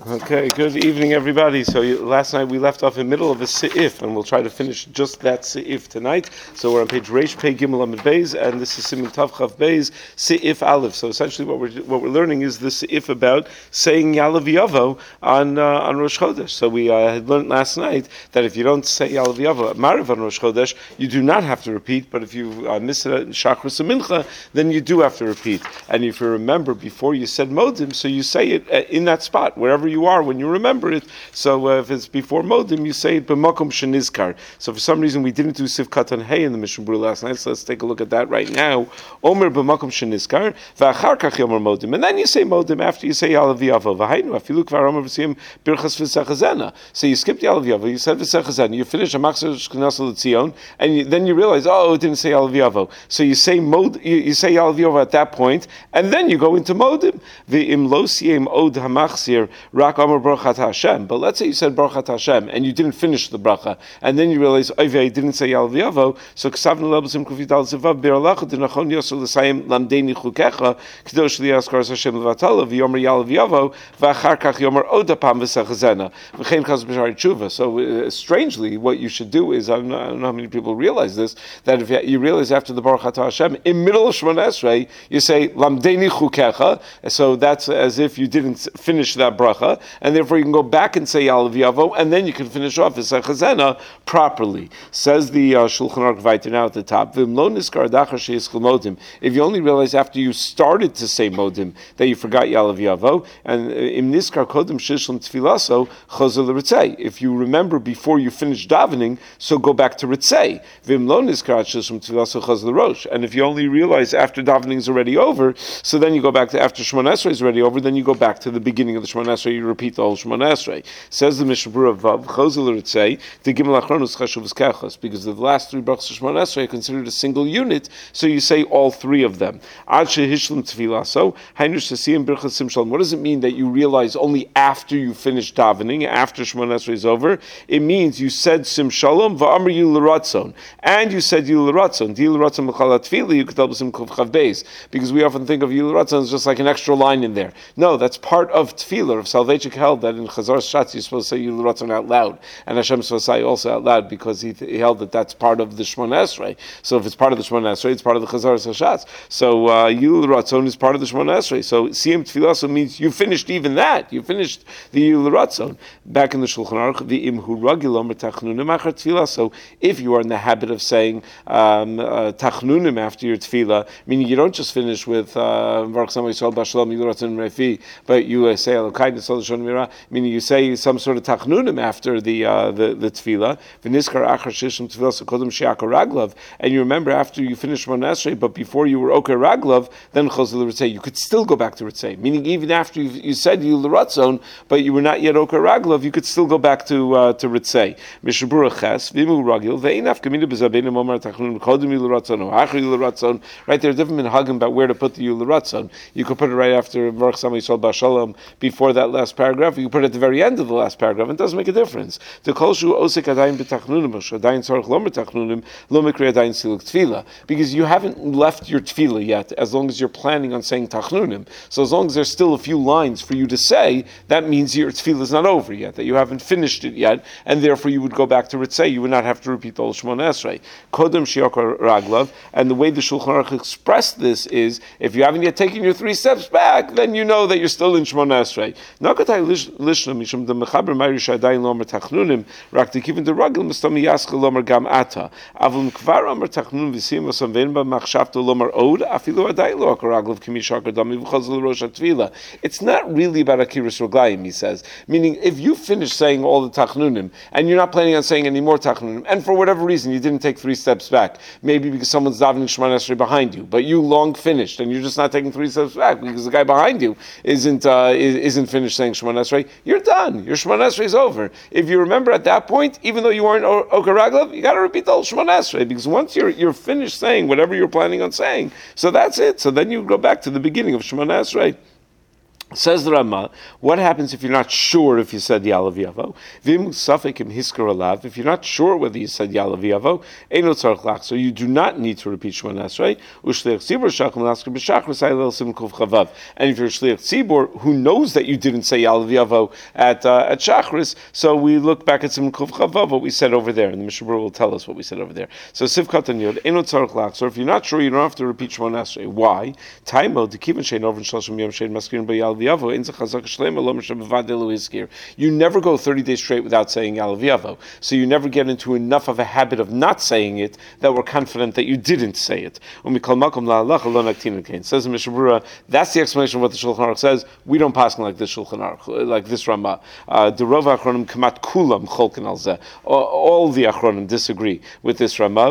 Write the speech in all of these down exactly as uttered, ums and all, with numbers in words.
Okay, good evening, everybody. So you, last night we left off in the middle of a se'if, and we'll try to finish just that se'if tonight. So we're on page Reish Pei Gimel Amid Beis, and this is Siman Tav Chav Beis Se'if Aleph. So essentially, what we're what we're learning is the se'if about saying Ya'alav Yavo on uh, on Rosh Chodesh. So we uh, had learned last night that if you don't say Ya'alav Yavo at Mariv on Rosh Chodesh, you do not have to repeat. But if you uh, miss it at Shachris and Mincha, then you do have to repeat. And if you remember before you said Modim, so you say it uh, in that spot wherever you are when you remember it. So uh, if it's before Modim, you say it b'makom shenizkar. So for some reason we didn't do Sivkat and Hey in the Mishnah Berurah last night, so let's take a look at that right now. Omer b'makom shenizkar v'achar kach yomer Modim, and then you say Modim after you say Ya'alav Yavo. V'hainu afilu kvar omer v'siyim birchas v'sechazena. So you skipped Ya'alav Yavo, you said v'sechazena, you finish a Machzor Shknas L'Tzion, and you, then you realize, oh, it didn't say Ya'alav Yavo. So you say Mod, you, you say Ya'alav Yavo at that point, and then you go into Modim. V'im lo siyim od hamachzir rak omer Brachat Hashem. But let's say you said Brachat Hashem and you didn't finish the bracha, and then you realize, oh, I didn't say Ya'alav Yavo. So ksavnu lebesim kufidal zivav biralacha dinachon yosel l'sayim lamdeni chukecha k'dosh liyaskar Hashem levatala v'yomer Ya'alav Yavo v'achar kach yomer odapam v'sechazena v'chein chaz b'shari tshuva. So uh, strangely, what you should do is, I don't, know, I don't know how many people realize this, that if you realize after the Brachat Hashem, in middle of Shemona Esrei, you say lamdeni chukecha. So that's as if you didn't finish that bracha, and therefore you can go back and say Ya'alav Yavo, and then you can finish off his Chazena properly. Says the uh, Shulchan Aruch Vayter now at the top. If you only realize after you started to say Modim that you forgot Ya'alav Yavo, and im niskar kodem shishlam tfilaso chazal ritzei. If you remember before you finish davening, so go back to ritzei. Vim lo niskar shishlam tfilaso chazal rosh. And if you only realize after davening is already over, so then you go back to after Shemona Esrei is already over, then you go back to the beginning of the Shemona Esrei. You repeat the whole Shemona Esrei. Says the Mishnah Berurah Vav Chazal ritzei the Gimel Achronus chashuvas kechos, because the last three brachos of Shemona Esrei are considered a single unit, so you say all three of them. Ad shehishlam tfilaso hainu shesiyim birchas sim shalom. What does it mean that you realize only after you finish davening, after Shemona Esrei is over? It means you said sim shalom va'amr yu l'ratzon, and you said yu l'ratzon. Di l'ratzon m'chalat tefillah you could tell sim kuf chav beis, because we often think of yu l'ratzon as just like an extra line in there. No, that's part of tefillah. Of Soloveitchik held that in Chazar Shatz you're supposed to say yu l'ratzon out loud, and Hashem is supposed to say also out loud because he, he held that that's part of the Shemona Esrei. So if it's part of the Shemona Esrei, it's part of the Chazar Shatz. So uh, yu l'ratzon is part of the Shemona Esrei. So siyam tefillah also means you finished even that. You finished the yu l'ratzon. Back in the Shulchan Aruch, the imhu ragilom tachnunim achar tefillah. So if you are in the habit of saying um, uh, tachnunim after your tefillah, meaning you don't just finish with Baruch Samay Yisrael Bashalom yu l'ratzon refi, but you uh, say Elokai Nisol Shon Mira, meaning you say some sort of tachnunim after the uh, the, the tefillah. V'niskar achar shishim tefillah sekodem she'akar raglav, and you remember after you finish Shemona Esrei, but before you were oker raglav, then chazal l'ritzei. You could still go back to ritzei, meaning even after you, you said you l'ratzon, but you were not yet oker raglav, you could still go back to uh, to ritzei. Mishnah Berurah ches v'imu ragil ve'inaf kamina b'zabeinu momar tachnunim kodem yu l'ratzon or achar yu l'ratzon. Right there, different minhagim about where to put the yu l'ratzon. You could put it right after Baruch Samay Yisrael Bashalom before that last paragraph. You can put it at the very end of the last paragraph. It doesn't make a difference. The kolshu osik adayin b'tachnunim or adayin tzarich lo b'tachnunim lo mikri adayin siluk tefillah, because you haven't left your tefillah yet. As long as you're planning on saying tachnunim, so as long as there's still a few lines for you to say, that means your tefillah is not over yet. That you haven't finished it yet, and therefore you would go back to ritzei. You would not have to repeat the whole Shemona Esrei. Kodem shiakar raglav, and the way the Shulchan Aruch expressed this is, if you haven't yet taken your three steps back, then you know that you're still in Shemona Esrei. Nakatai lishna mishum the mechaber mayrish adayin lomer tachnunim rak tekivin the ragil mustami yaskal lomer gam ata avum kvar omer tachnunim v'sim osam vein ba machshavto lomer od afilu adayin lo akar raglav kimishakar dami v'chazal rosh tefillah. It's not really about akiras raglayim, he says. Meaning, if you finish saying all the tachnunim and you're not planning on saying any more tachnunim, and for whatever reason you didn't take three steps back, maybe because someone's davening Shemona Esrei behind you, but you long finished and you're just not taking three steps back because the guy behind you isn't uh, isn't finished saying Shemona Esrei, you're done. Your Shemona Esrei is over. If you remember at that point, even though you weren't Oker Raglav, you got to repeat the whole Shemona Esrei, because once you're you're finished saying whatever you're planning on saying, so that's it. So then you go back to the beginning of Shemona Esrei. Says the Rama, what happens if you're not sure if you said Yalav Yavo? Vim Safek im Hiskar Alav. If you're not sure whether you said Yalav Yavo, Eino Tzarech Lach. So you do not need to repeat Shemona Esrei. Ushliach Tzibur Shachim Lasker B'Shachris Ayil Sim Kuf Chavav. And if you're Shliach Tzibur who knows that you didn't say Yalav Yavo at uh, at Shachris, so we look back at Sim Kuf Chavav, what we said over there, and the Mishnah Berurah will tell us what we said over there. So Sivkat and Yod Eino Tzarech Lach. So if you're not sure, you don't have to repeat Shemona Esrei. Why? Taimo the Kivan Shein Over Shalshim Yom Shein Maskirin B'Yalav Yavo. You never go thirty days straight without saying Yalav Yavo. So you never get into enough of a habit of not saying it that we're confident that you didn't say it. Says the Mishnah Berurah, that's the explanation of what the Shulchan Aruch says. We don't pass like this Shulchan Aruch, like this Rama. The Rov Achronim Kamat Kulam Cholken Al Zeh. All the Achronim disagree with this Rama.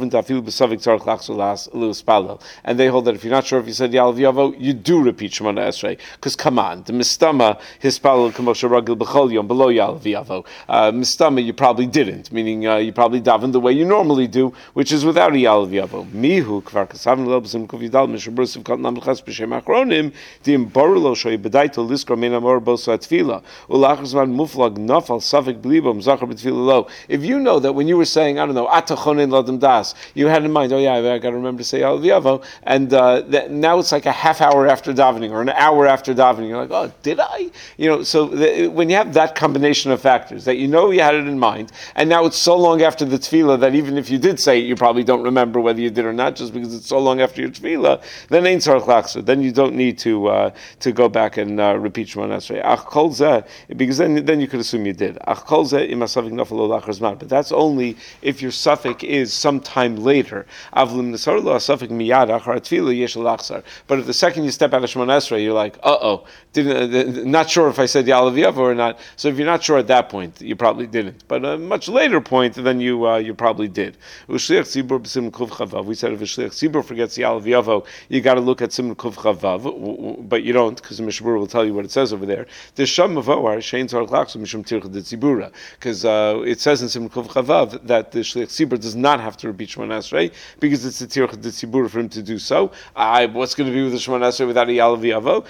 And they hold that if you're not sure if you said Yalav Yavo, you do repeat Shemona Esrei. Because come on, the mistama hispalel kamosha ragil b'chol yom below Yalav Yavo. Mistama, you probably didn't, meaning uh, you probably davened the way you normally do, which is without a Yalav Yavo. Mihu kvar kasavim lelbsim kuvidal mishabrus v'kat namlchas b'shem achronim dim borlo shoy bedaito liskor min amor boso atfila ulachar zman muflag nafal savik blibom zachar b'tfila lo. If you know that when you were saying, I don't know, atachonin ladam das, you had in mind, oh yeah, I got to remember to say Yalav Yavo, and uh, that, now it's like a half hour after davening or an hour after davening. You're like, oh, did I? You know, so the, when you have that combination of factors, that you know you had it in mind, and now it's so long after the tefillah that even if you did say it, you probably don't remember whether you did or not, just because it's so long after your tefillah, then ain't tzarech lachzor. Then you don't need to uh, to go back and uh, repeat Shemona Esrei. Ach kol zeh, because then then you could assume you did. Ach kol zeh im hasafik nafal lo lachar zman. But that's only if your suffix is sometime later. Avlim nesar lo hasafik miyad achar tefillah yesh lachzor. But if the second you step out of Shemona Esrei, you're like, uh oh, didn't uh, not sure if I said Yalav Yavo or not. So if you're not sure at that point, you probably didn't. But at a much later point, then you uh, you probably did. We said if a Shliach Tzibur forgets Yalav Yavo, you got to look at Siman Kuf Chavav, but you don't, because the Mishnah Berurah will tell you what it says over there. Because uh, it says in Siman Kuf Chavav that the Shliach Tzibur does not have to repeat Shemona Esrei because it's a Tircha D'Tzibur for him to do so. I, what's going to be with the Shemona Esrei without a Yalav Yavo?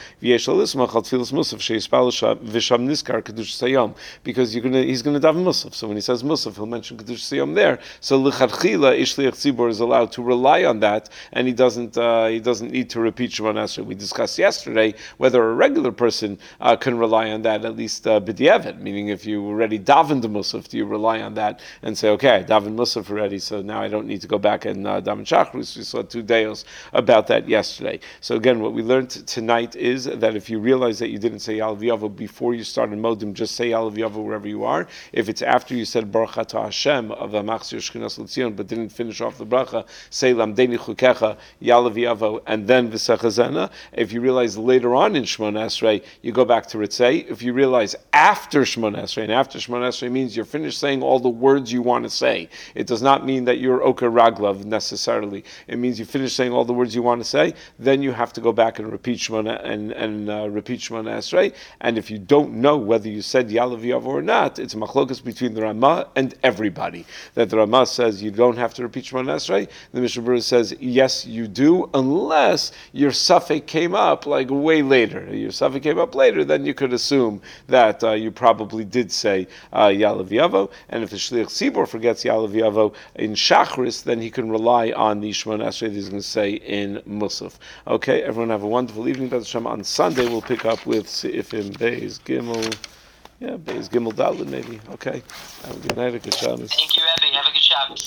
Because you're gonna, he's going to daven Musaf. So when he says Musaf, he'll mention Kedush Sayom there. So L'chadchila, Shliach Tzibur is allowed to rely on that, and he doesn't uh, he doesn't need to repeat Shemona Esrei. We discussed yesterday whether a regular person uh, can rely on that, at least uh, b'diavad, meaning if you already davened the Musaf, do you rely on that and say, okay, I davened Musaf already, so now I don't need to go back and uh, daven Shachrus. We saw two days about that yesterday. So again, what we learned tonight is that if you realize that you didn't say Yalav Yavo before you started Modim, just say Yalav Yavo wherever you are. If it's after you said Baruch Atah Hashem of Amachzir Shchinas L'Tzion, but didn't finish off the bracha, say Lamdeni Chukecha, Yalav Yavo, and then V'sechazena. If you realize later on in Shemona Esrei, you go back to Ritzei. If you realize after Shemona Esrei, and after Shemona Esrei means you're finished saying all the words you want to say. It does not mean that you're Oker Raglav necessarily. It means you finish saying all the words you want to say. Then you have to go back and repeat Shemona and and uh, repeat Shemona Esrei. And if you don't know whether you said Yalav Yavo or not, it's a machlokas between the Ramah and everybody. That the Ramah says you don't have to repeat Shemona Esrei. The Mishnah Berurah says yes, you do, unless your suffix came up like way later. Your suffix came up later, then you could assume that uh, you probably did say uh, Yalav Yavo. And if the Shliach Tzibur forgets Yalav Yavo in Shachris, then he can rely on the Shemona Esrei that he's going to say in Musaf. Okay, everyone have a wonderful evening. On Sunday we'll pick up with Seifim Beis Gimel. Yeah, Beis Gimel Daled maybe. Okay. Have a good night, a good Shabbos. Thank you, Rebbe. Have a good Shabbos.